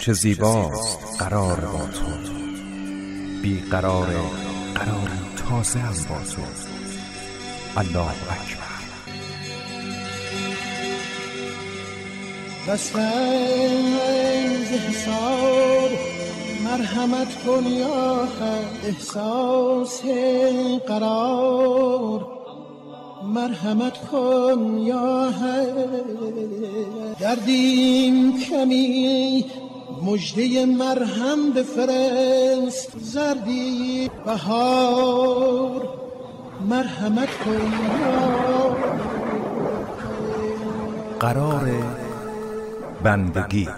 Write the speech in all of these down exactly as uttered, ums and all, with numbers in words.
چه زیباست قرار با تو، بی قرار قرار تازه هم با تو. الله اکبر. دستنز حساب مرحمت کن یا حد، احساس قرار مرحمت کن یا حد. دردیم کمی مژده مرهم بفرست، زردی بهار مرحمت کن یا حد. قرار بندگی.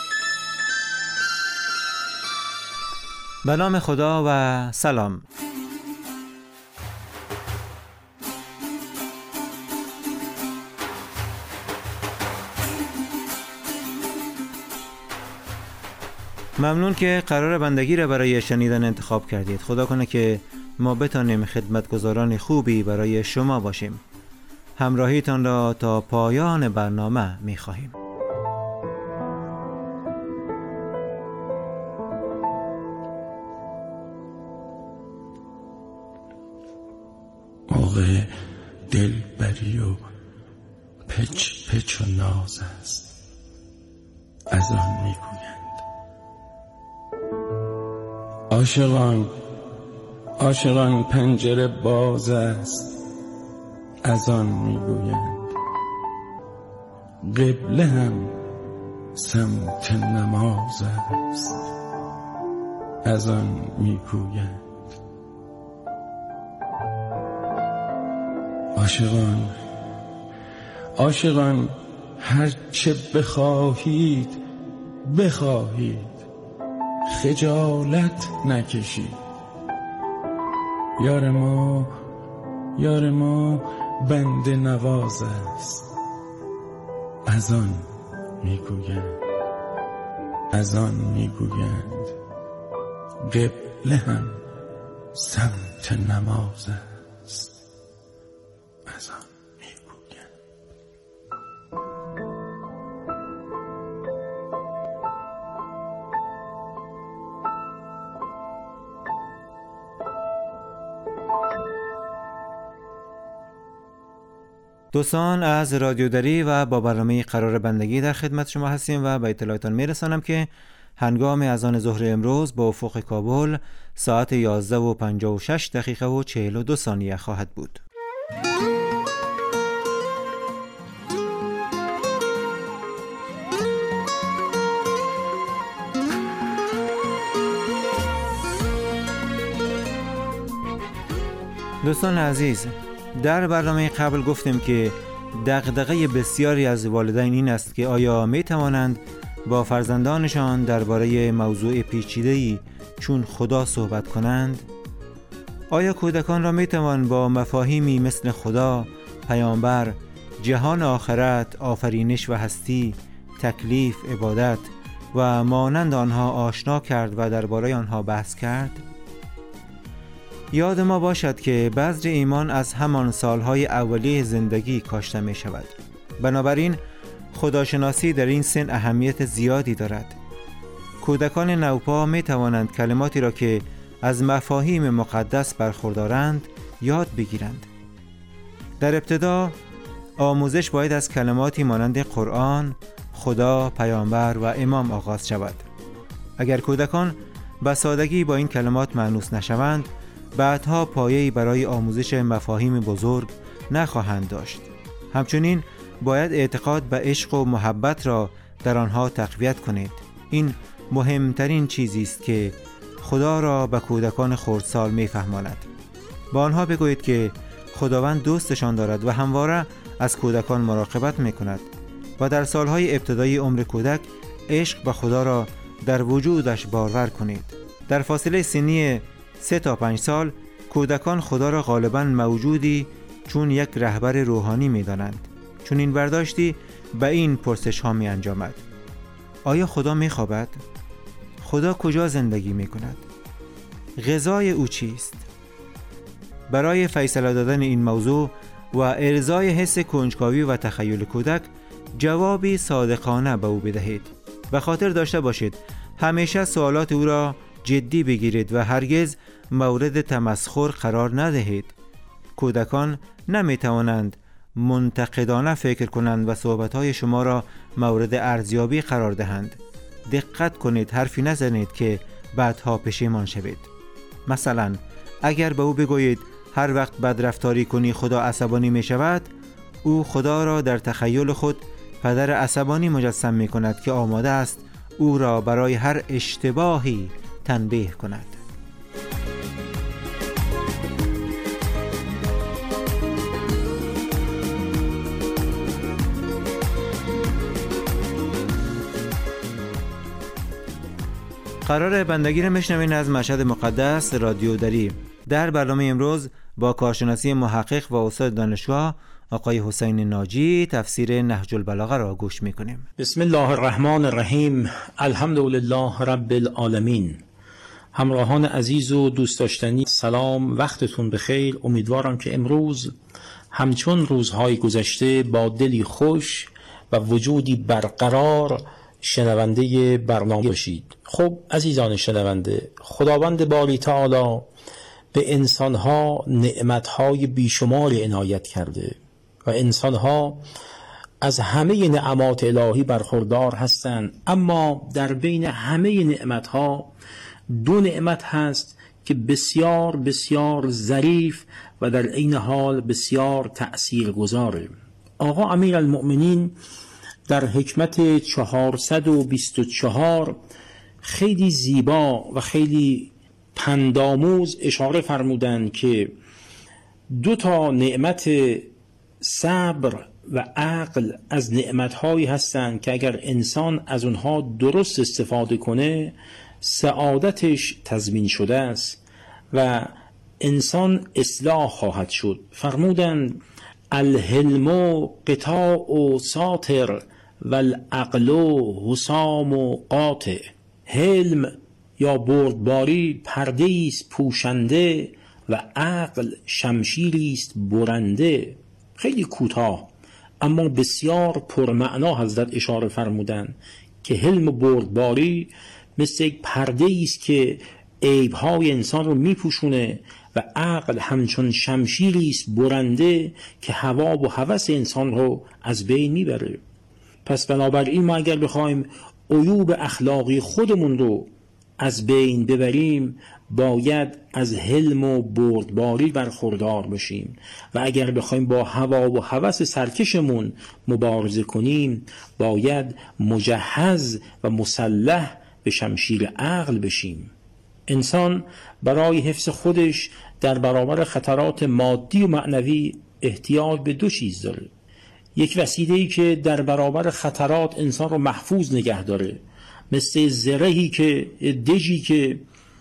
به نام خدا و سلام. ممنون که قرار بندگی را برای شنیدن انتخاب کردید. خدا کنه که ما بتانیم خدمتگزاران خوبی برای شما باشیم. همراهیتان را تا پایان برنامه می خواهیم. موقع دلبری و پچ پچ و ناز است، از آن میگویند. عاشقان عاشقان پنجره باز است، از آن میگویند. قبله هم سمت نماز است، از آن میگویند. عاشقان عاشقان هر چه بخواهید بخواهید، خجالت نکشید. یار ما یار ما بنده نواز است، از آن میگویند. از آن میگویند. قبله هم سمت نماز است، از آن میگویند. دوستان از رادیو دری و با برنامه قرار بندگی در خدمت شما هستیم و به اطلاعتان میرسانم که هنگام اذان ظهر امروز با افق کابل ساعت یازده و پنجاه و شش دقیقه و چهل و دو ثانیه خواهد بود. دوستان عزیز، در برنامه قبل گفتیم که دغدغه بسیاری از والدین این است که آیا می توانند با فرزندانشان درباره موضوع پیچیده‌ای چون خدا صحبت کنند؟ آیا کودکان را می توان با مفاهیمی مثل خدا، پیامبر، جهان آخرت، آفرینش و هستی، تکلیف، عبادت و مانند آنها آشنا کرد و درباره آنها بحث کرد؟ یاد ما باشد که بذر ایمان از همان سالهای اولیه زندگی کاشته می شود. بنابراین خداشناسی در این سن اهمیت زیادی دارد. کودکان نوپا می توانند کلماتی را که از مفاهیم مقدس برخوردارند یاد بگیرند. در ابتدا آموزش باید از کلماتی مانند قرآن، خدا، پیامبر و امام آغاز شود. اگر کودکان به سادگی با این کلمات مانوس نشوند، بعدها پایه‌ای برای آموزش مفاهیم بزرگ نخواهند داشت. همچنین باید اعتقاد به عشق و محبت را در آنها تقویت کنید. این مهمترین چیزی است که خدا را به کودکان خردسال می‌فهماند. با آنها بگویید که خداوند دوستشان دارد و همواره از کودکان مراقبت می‌کند و در سالهای ابتدایی عمر کودک عشق به خدا را در وجودش باور کنید. در فاصله سنی سه تا پنج سال کودکان خدا را غالباً موجودی چون یک رهبر روحانی می دانند. چون این برداشتی به این پرسش ها می انجامد: آیا خدا می خوابد؟ خدا کجا زندگی می کند؟ غذای او چیست؟ برای فیصله دادن این موضوع و ارضای حس کنجکاوی و تخیل کودک جوابی صادقانه به او بدهید. به خاطر داشته باشید همیشه سوالات او را جدی بگیرید و هرگز مورد تمسخر قرار ندهید. کودکان نمی توانند منتقدانه فکر کنند و صحبت‌های شما را مورد ارزیابی قرار دهند. دقت کنید، حرفی نزنید که بعدها پشیمان شوید. مثلا اگر به او بگویید هر وقت بدرفتاری کنی خدا عصبانی می شود، او خدا را در تخیل خود پدر عصبانی مجسم می کند که آماده است او را برای هر اشتباهی تنبیه کند. قرار بندگی را میشنوین از مشهد مقدس رادیو دری. در برنامه امروز با کارشناسی محقق و استاد دانشگاه آقای حسین ناجی تفسیر نهج البلاغه را گوش میکنیم. بسم الله الرحمن الرحیم. الحمدلله رب العالمین. همراهان عزیز و دوست داشتنی، سلام، وقتتون بخیر. امیدوارم که امروز همچون روزهای گذشته با دلی خوش و وجودی برقرار شنونده برنامه باشید. خب عزیزان شنونده، خداوند باری تعالی به انسانها نعمتهای بیشمار عنایت کرده و انسانها از همه نعمات الهی برخوردار هستند، اما در بین همه نعمتها دو نعمت هست که بسیار بسیار ظریف و در عین حال بسیار تأثیرگذاره. آقا امیرالمؤمنین در حکمت چهارصد و بیست و چهار خیلی زیبا و خیلی پندآموز اشاره فرمودند که دو تا نعمت صبر و عقل از نعمتهایی هستند که اگر انسان از اونها درست استفاده کنه سعادتش تضمین شده است و انسان اصلاح خواهد شد. فرمودند الحلم قطاع و ساتر و العقل حسام و قاطع. حلم یا بردباری پرده است پوشنده و عقل شمشیری است برنده. خیلی کوتاه اما بسیار پرمعنا حضرت اشاره فرمودند که حلم و بردباری مثل یک پرده است که عیب‌های انسان رو میپوشونه و عقل همچون شمشیری است برنده که هوا و هوس انسان رو از بین میبره. پس بنابراین ما اگر بخوایم عیوب اخلاقی خودمون رو از بین ببریم باید از حلم و بردباری برخوردار باشیم و اگر بخوایم با هوا و هوس سرکشمون مبارزه کنیم باید مجهز و مسلح به شمشیر عقل بشیم. انسان برای حفظ خودش در برابر خطرات مادی و معنوی احتیاج به دو چیز داره. یک وسیله‌ای که در برابر خطرات انسان رو محفوظ نگه داره، مثل زرهی که دژی که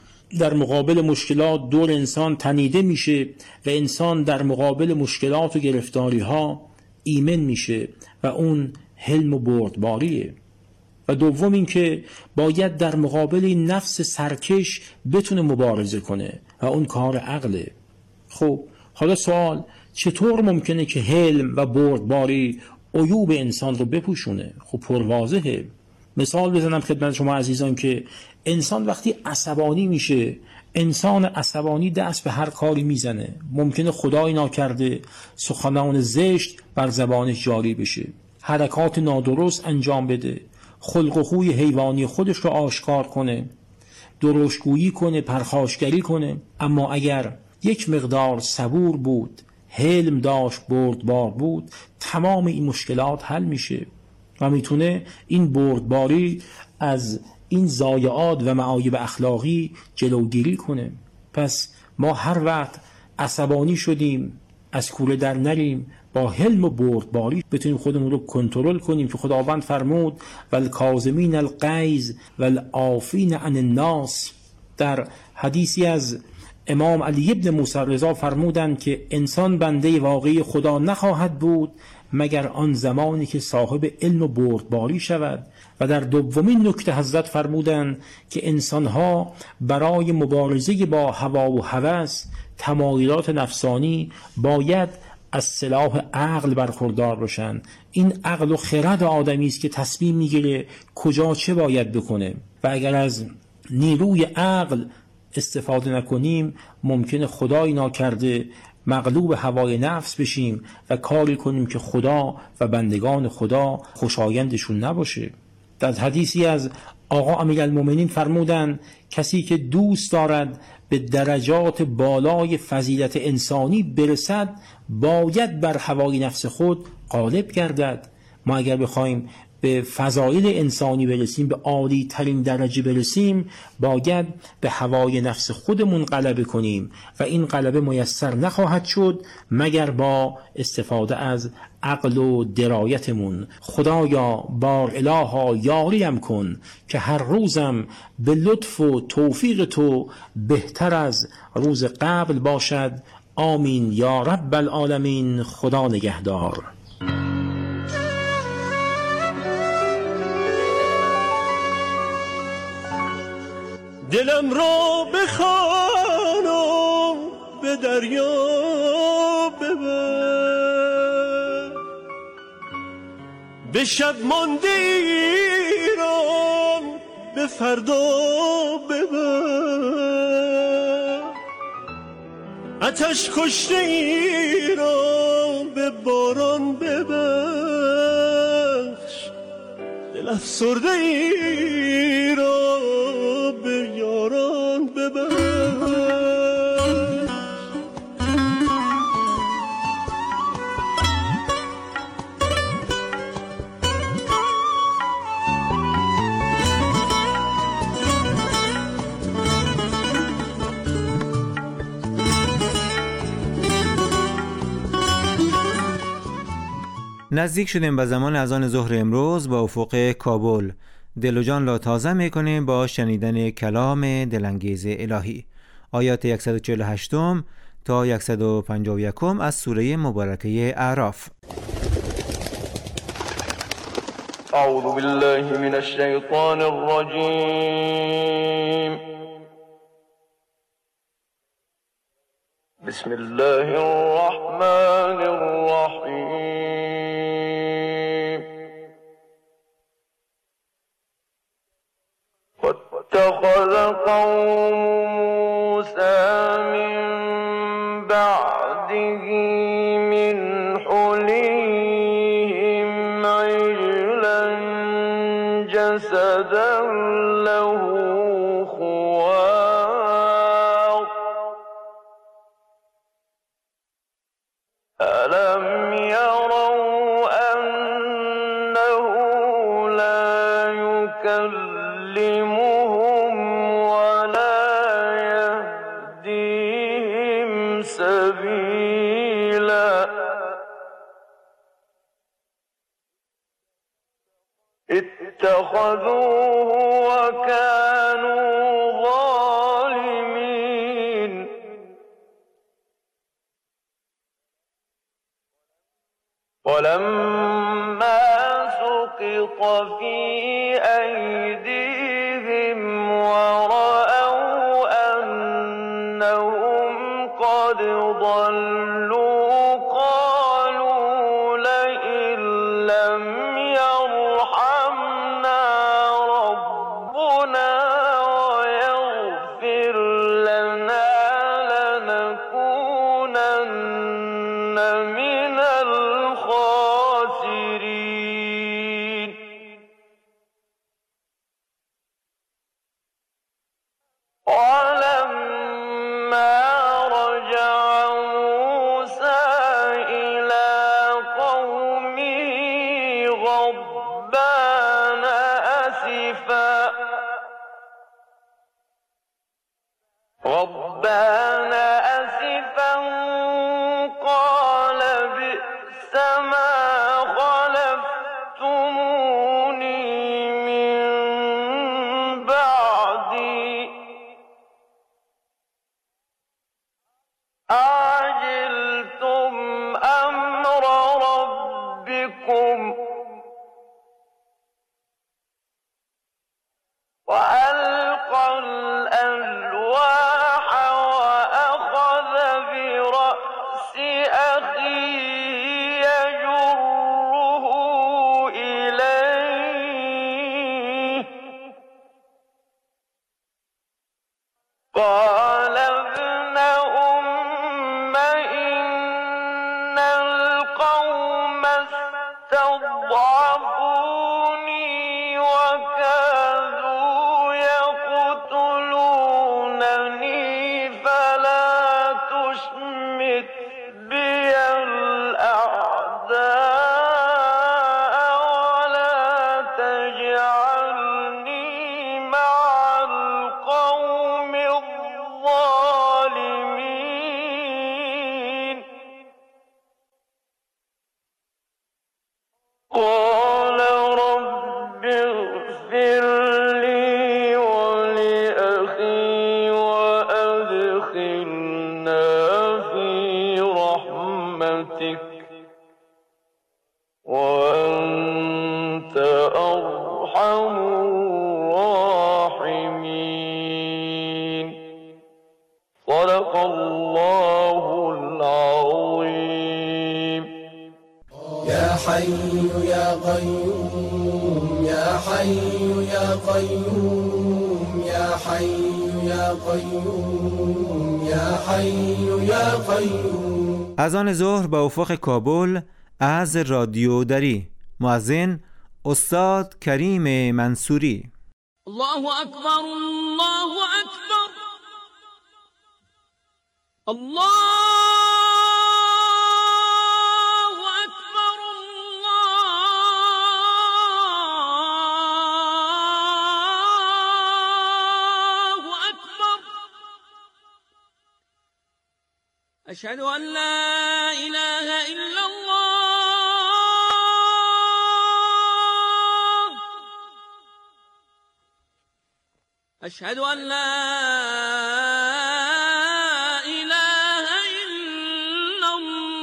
در مقابل مشکلات دور انسان تنیده میشه و انسان در مقابل مشکلات و گرفتاری ها ایمن میشه و اون حلم و بردباریه. و دوم این که باید در مقابل نفس سرکش بتونه مبارزه کنه و اون کار عقله. خب حالا سوال، چطور ممکنه که حلم و بردباری عیوب انسان رو بپوشونه؟ خب پرواضحه. مثال بزنم خدمت شما عزیزان که انسان وقتی عصبانی میشه، انسان عصبانی دست به هر کاری میزنه. ممکنه خدای ناکرده سخنان زشت بر زبانش جاری بشه، حرکات نادرست انجام بده، خلق و خوی حیوانی خودش رو آشکار کنه، درشتگویی کنه، پرخاشگری کنه. اما اگر یک مقدار صبور بود، حلم داشت، بردبار بود، تمام این مشکلات حل میشه و میتونه این بردباری از این ضایعات و معایب اخلاقی جلوگیری کنه. پس ما هر وقت عصبانی شدیم از کوره در نریم، با حلم و بردباری بتونیم خودمون رو کنترل کنیم که خداوند فرمود والکاظمین الغیظ والعافین عن الناس. در حدیثی از امام علی ابن موسی رضا فرمودند که انسان بنده واقعی خدا نخواهد بود مگر آن زمانی که صاحب علم و بردباری شود. و در دومین نکته حضرت فرمودند که انسانها برای مبارزه با هوا و هوس، تمایلات نفسانی، باید از سلاح عقل برخوردار باشند. این عقل و خرد آدمی است که تصمیم میگیره کجا چه باید بکنه. و اگر از نیروی عقل استفاده نکنیم ممکنه خدای ناکرده مغلوب هوای نفس بشیم و کاری کنیم که خدا و بندگان خدا خوشایندشون نباشه. در حدیثی از آقا امیرالمومنین فرمودند کسی که دوست دارد به درجات بالای فضیلت انسانی برسد باید بر هوای نفس خود غالب گردد. ما اگر بخوایم به فضایل انسانی برسیم، به عالی ترین درجه برسیم، باید به هوای نفس خودمون غلبه کنیم و این غلبه میسر نخواهد شد مگر با استفاده از عقل و درایتمون. خدایا بار الها یاریم کن که هر روزم به لطف و توفیق تو بهتر از روز قبل باشد. آمین یا رب العالمین. خدا نگهدار. دلم را بخوانم به دریا ببر، به شب مانده ایران به فردا ببر، آتش کشته ایران به باران ببخش، دل افسرده ایران به یاران ببخش. نزدیک شدیم به زمان اذان ظهر امروز با افق کابل. دل و جان را تازه میکنیم با شنیدن کلام دلانگیز الهی. آیات صد و چهل و هشت تا صد و پنجاه و یک از سوره مبارکه اعراف. اعوذ بالله من الشیطان الرجیم. بسم الله الرحمن الرحیم. واتخذ قوم موسى من بعده من حليهم عجلا جسدا له خوار ألم يروا أنه لا يكلمهم ولا يهديهم سبيلا اتخذوه وكانوا ظالمين ولما سقط في أيديهم ورأوا أنهم قد ضلوا قالوا لئن لم يرحمنا ربنا ويغفر لنا لنكونن من الخاسرين ولما رجع موسى إلى قومه غضبان أسفا غضبان أسفا قال بئس ما خلفتموني من بعدي أعجلتم أمر ربكم وألقى الألواح وأخذ قال ابن أم إن القوم استضعفوني وكادوا يقتلونني فلا تشمت بي الأعداء ولا تجعلني مع القوم الظالمين قال رب اغفر لي ولأخي وأدخلنا في رحمتك وأنت أرحم الراحمين صدق الله العظيم. يا حي يا قيوم يا حي يا قيوم يا حي يا قیوم یا حی یا قیوم. اذان ظهر به افق کابل از رادیو دری. مؤذن استاد کریم منصوری. الله اکبر الله اکبر الله أشهد أن لا إله إلا الله أشهد أن لا إله إلا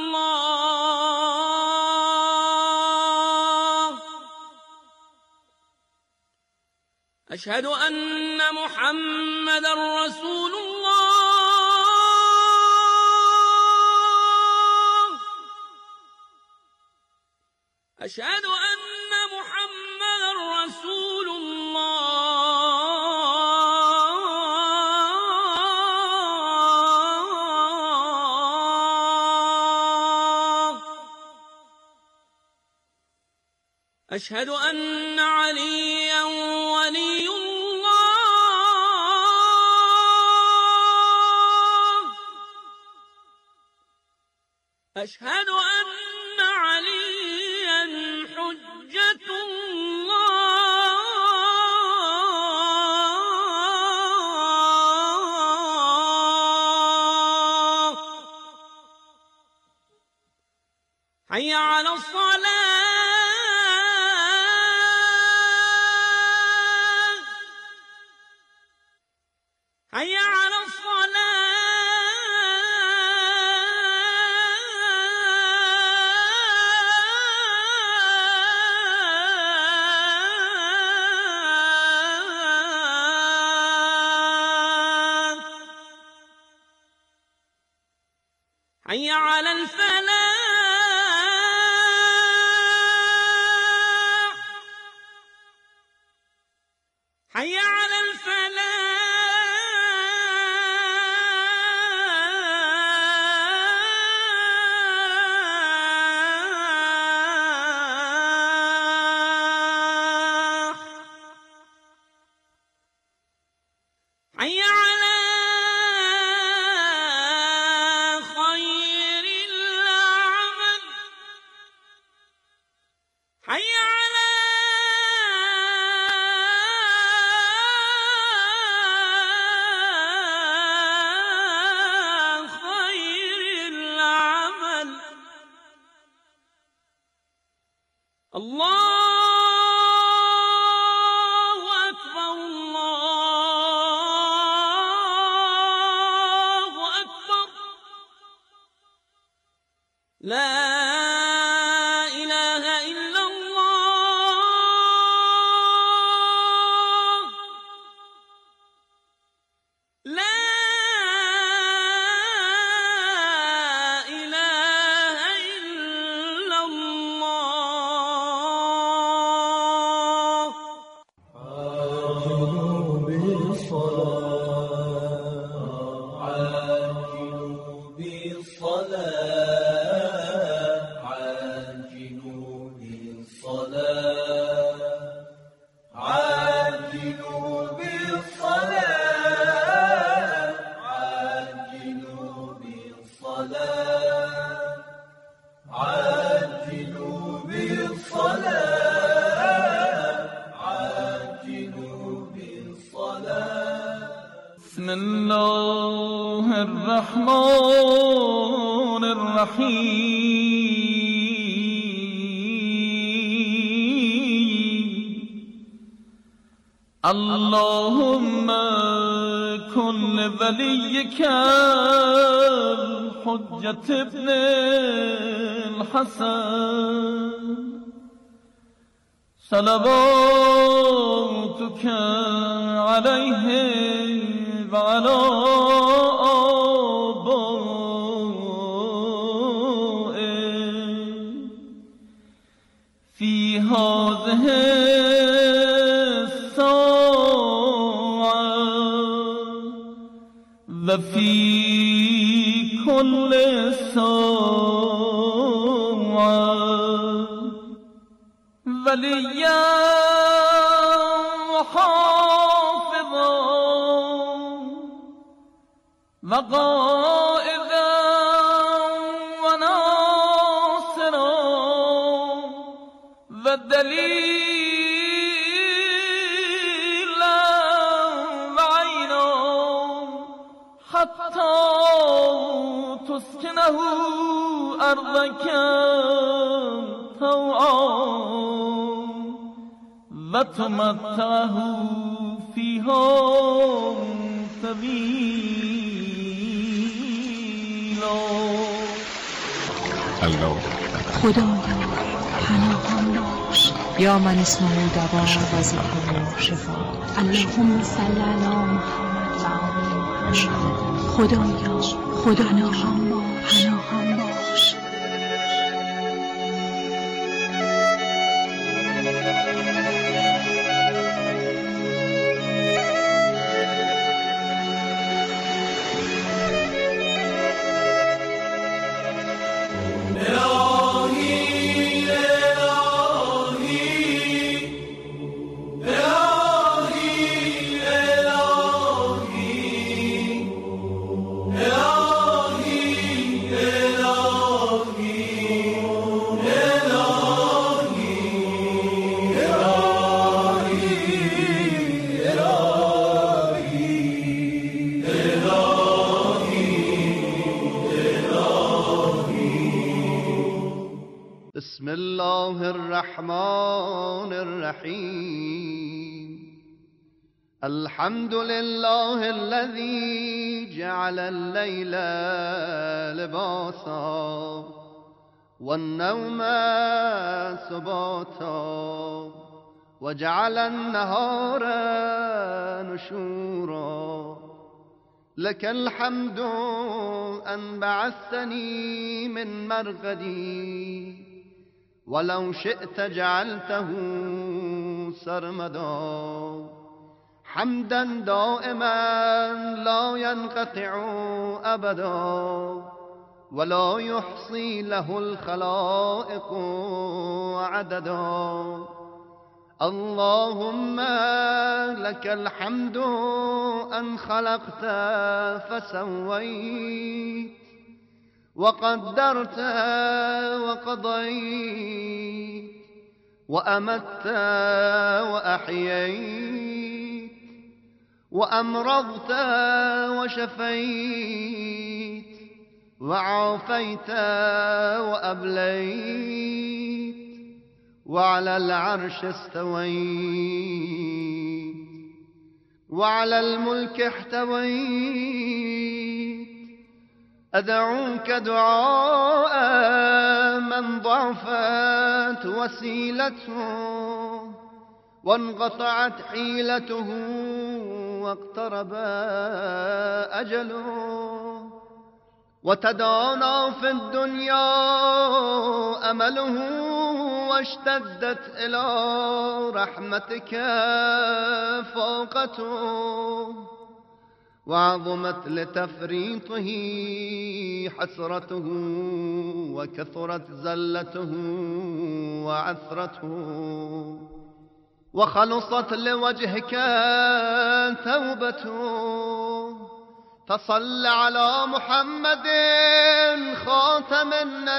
الله أشهد أن محمدا رسول الله أشهد أن محمدا رسول الله أشهد أن عليا ولي الله أشهد أن عليا حجة الله حي على الصلاة حي على الصلاة حي على الفلاح حي على الفلاح حي على خير العمل حي على خير العمل الله أكبر الله أكبر لا إله إلا الله لا إله إلا الله. آمنوا بالصلاة الله الرحمن الرحیم اللهم کن ولیک الحجة ابن الحسن صلواتك عليه وعلى آبائه في هذه الساعة وفي كل ساعة وليا وحافظا وقائدا وناصرا ودليلا وعينا حتى تسكنه أرضك طوعا وتمتعه فيها طويلا. الله خدایا پناهم باش یا من اسمه دوا و ذکره شفا. اللهم صل علی محمد و آل محمد. خدایا خدایا پناهم باش. بسم الله الرحمن الرحيم الحمد لله الذي جعل الليل لباسا والنوم سباتا وجعل النهار نشورا لك الحمد أن بعثتني من مرقدي ولو شئت جعلته سرمدا حمدا دائما لا ينقطع أبدا ولا يحصي له الخلائق عددا اللهم لك الحمد أن خلقت فسويت وقدرت وقضيت وأمت وأحييت وأمرضت وشفيت وعافيت وأبليت وعلى العرش استويت وعلى الملك احتويت أدعوك دعاء من ضعفت وسيلته وانقطعت حيلته واقترب أجله وتدانى في الدنيا أمله واشتدت إلى رحمتك فاقته وعظمت لتفريطه حسرته وكثرت زلته وعثرته وخلصت لوجهك توبته فصل على محمد خاتم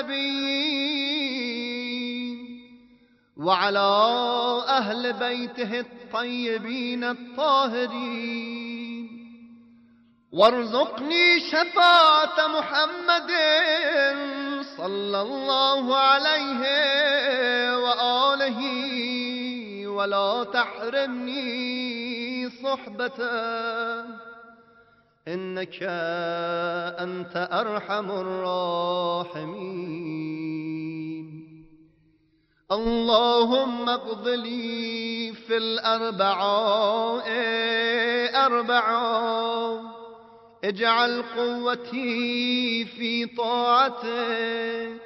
النبيين وعلى أهل بيته الطيبين الطاهرين وارزقني شفاعة محمد صلى الله عليه وآله ولا تحرمني صحبته إنك أنت أرحم الراحمين. اللهم اقض لي في الأربعاء أربعا، اجعل قوتي في طاعتك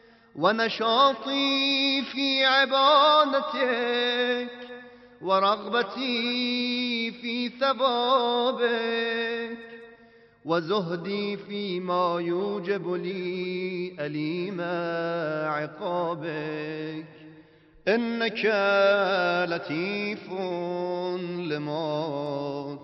ونشاطي في عبادتك ورغبتي في ثوابك وزهدي فيما يوجب لي أليم عقابك إنك لطيف لما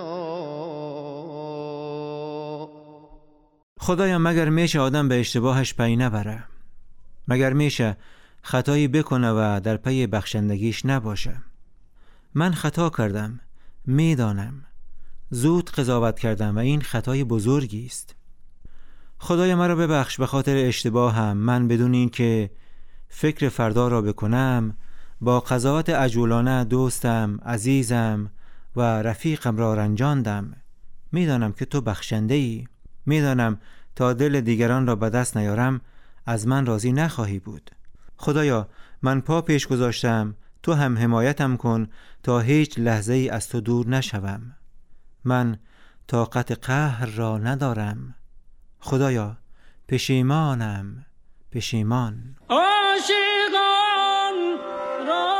تشاء. خدایا مگر میشه آدم به اشتباهش پی نبره؟ مگر میشه خطایی بکنه و در پی بخشندگیش نباشه؟ من خطا کردم، میدانم، زود قضاوت کردم و این خطای بزرگی است. خدایا مرا ببخش به خاطر اشتباهم. من بدون این که فکر فردا را بکنم با قضاوت عجولانه دوستم، عزیزم و رفیقم را رنجاندم. میدانم که تو بخشنده ای. میدانم تا دل دیگران را به دست نیارم از من راضی نخواهی بود. خدایا من پا پیش گذاشتم، تو هم حمایتم کن تا هیچ لحظه ای از تو دور نشوم. من طاقت قهر را ندارم. خدایا پشیمانم، پشیمان. عاشقان را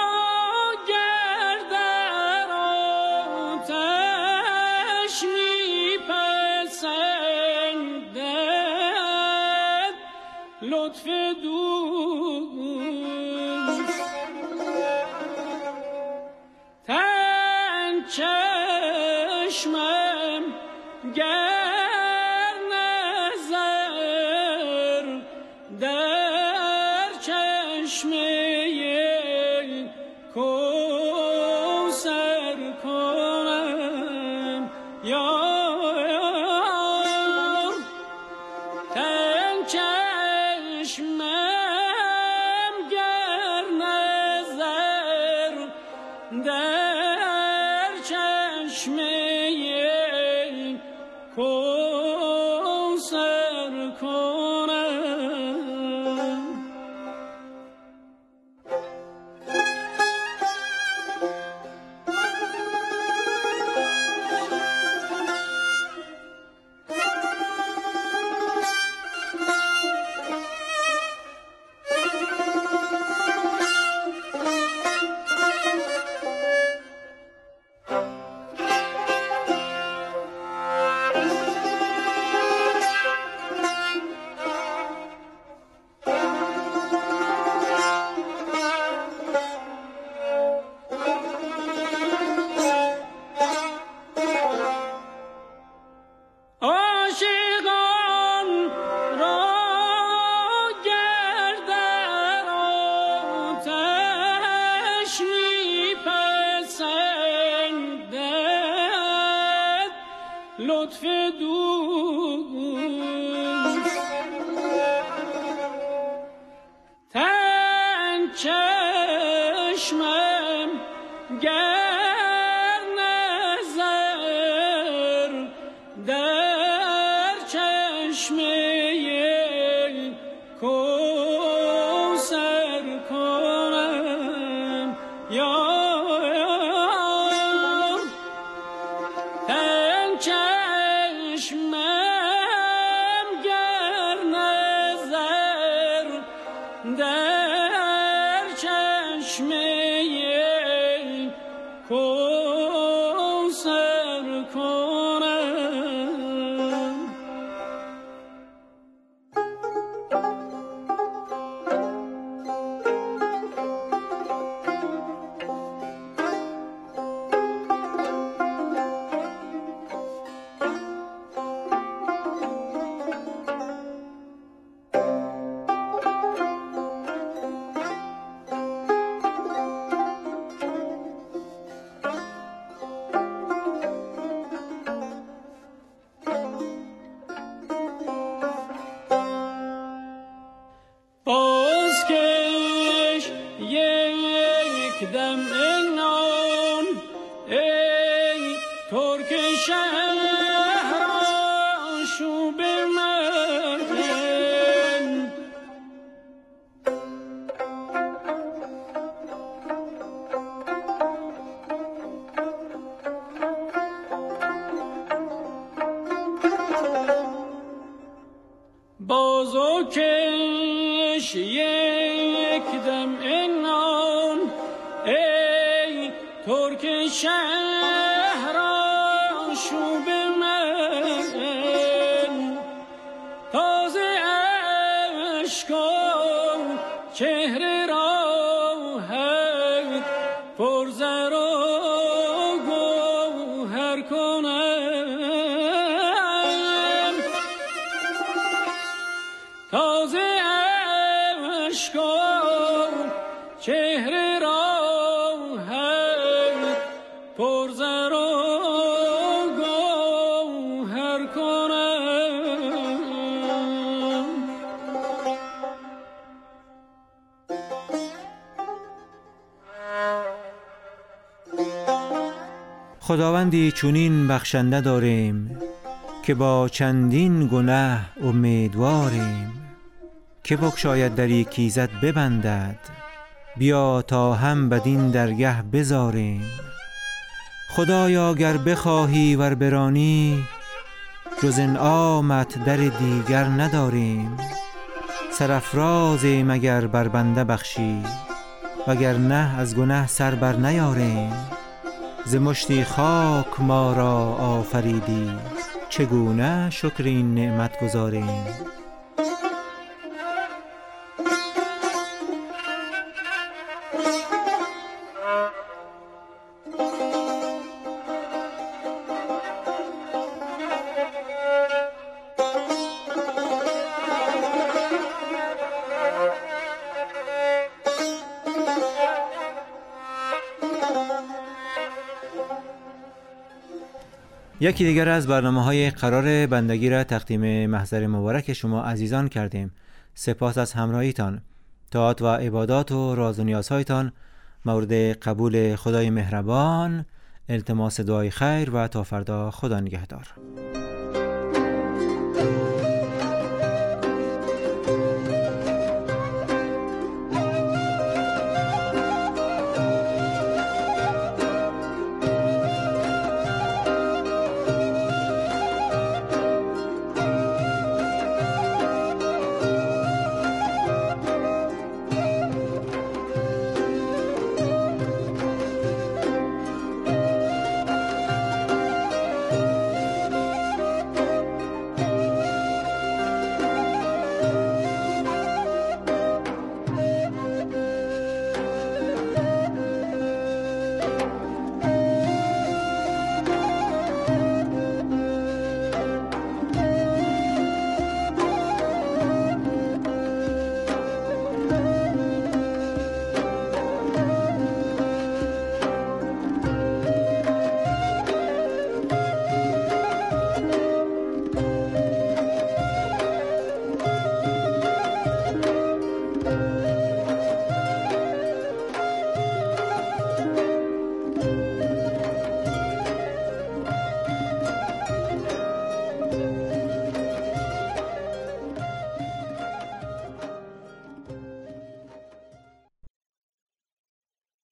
گردن آتش میپسندد، لطف دوست تن چشمم گر نظر در چشمه کوثر کنم، یا تن چشمم گر نظر در چشمه کوثر کنم. لطف دوست تن چشمم گر نظر در چشمه کوثر کنم، یا در چشمه کوثر کنم. بازو کش یک دم انان ای ترک شهر شوب من تازه اشکان چهره راحت پرزر و گوهر کنم تازه اشکان چهره راحت پرزر و گوهر کنم. خداوندی چنین بخشنده داریم که با چندین گناه امیدواریم، که بگشاید دری کایزت ببندد بیا تا هم بدین درگه بزاریم. خدایا گر بخواهی ور برانی جز انعامت در دیگر نداریم. سرافرازیم اگر بر بنده بخشی وگر نه از گنه سر بر نیاریم. ز مشتی خاک ما را آفریدی چگونه شکر این نعمت گزاریم. یکی دیگر از برنامه‌های قرار بندگی را تقدیم محضر مبارک شما عزیزان کردیم. سپاس از همراهیتان. طاعات و عبادات و راز و نیازهایتان مورد قبول خدای مهربان. التماس دعای خیر و تا فردا. خدا نگهدار.